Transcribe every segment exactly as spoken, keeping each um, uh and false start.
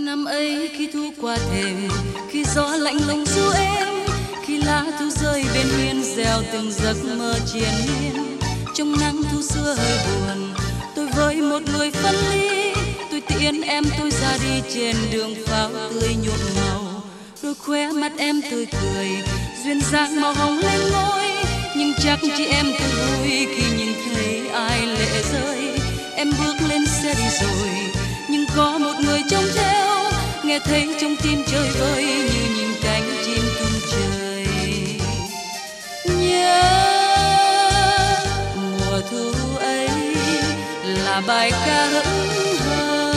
Năm ấy khi thu qua thềm, khi gió lạnh lùng ru em, khi lá thu rơi bên hiên gieo từng giấc mơ triền miên. Trong nắng thu xưa hơi buồn, tôi với một người phân ly, tôi tiễn em tôi ra đi trên đường pháo tươi nhuộm màu. Đôi khóe mắt em tươi cười, duyên dáng màu hồng lên môi, nhưng chắc chỉ em tôi vui khi nhìn thấy ai lệ rơi. Em bước lên xe đi rồi, nhưng có một người trông theo, nghe thấy trong tim chơi vơi như nhìn cánh chim tung trời. Nhớ mùa thu ấy là bài ca hững hờ,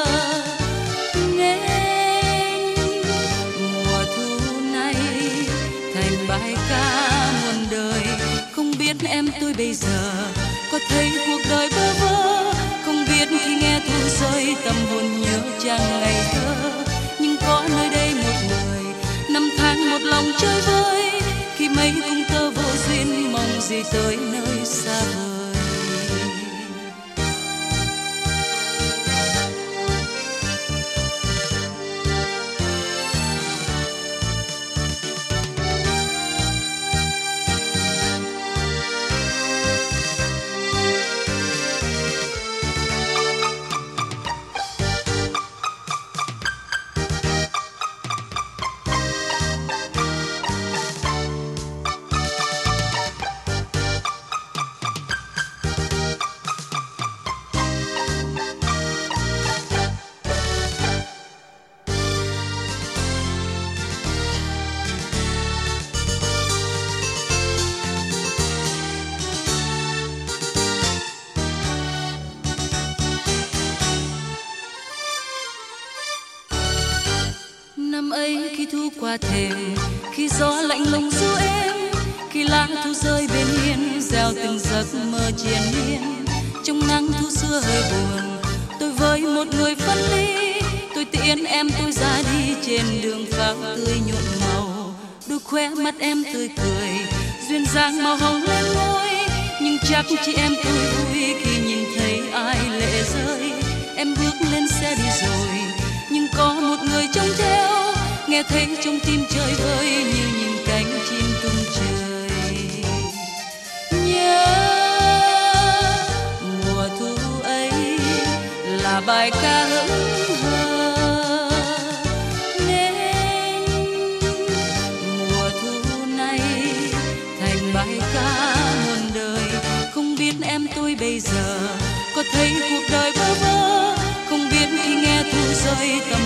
nghe mùa thu này thành bài ca muôn đời. Không biết em tôi bây giờ có thấy cuộc đời bơ vơ, không biết khi nghe thu rơi tâm hồn nhớ chàng ngày thơ. Nhưng có nơi đây một người năm tháng một lòng chơi vơi, khi mấy cung tơ vô duyên mong gì tới nơi xa vời. Năm ấy khi thu qua thềm, khi gió lạnh lùng ru em, khi lá thu rơi bên hiên gieo từng giấc mơ triền miên. Trong nắng thu xưa hơi buồn, tôi với một người phân ly, tôi tiễn em tôi ra đi trên đường pháo tươi nhuộm màu. Đôi khóe mắt em tươi cười, duyên dáng màu hồng lên môi, nhưng chắc chỉ em tôi vui khi nhìn thấy ai lệ rơi. Em bước lên xe đi rồi, nhưng có một người trông theo, nghe thấy trong tim chơi vơi như nhìn cánh chim tung trời. Nhớ mùa thu ấy là bài ca hững hờ, nên mùa thu này thành bài ca muôn đời. Không biết em tôi bây giờ có thấy cuộc đời bơ vơ, không biết khi nghe thu rơi tâm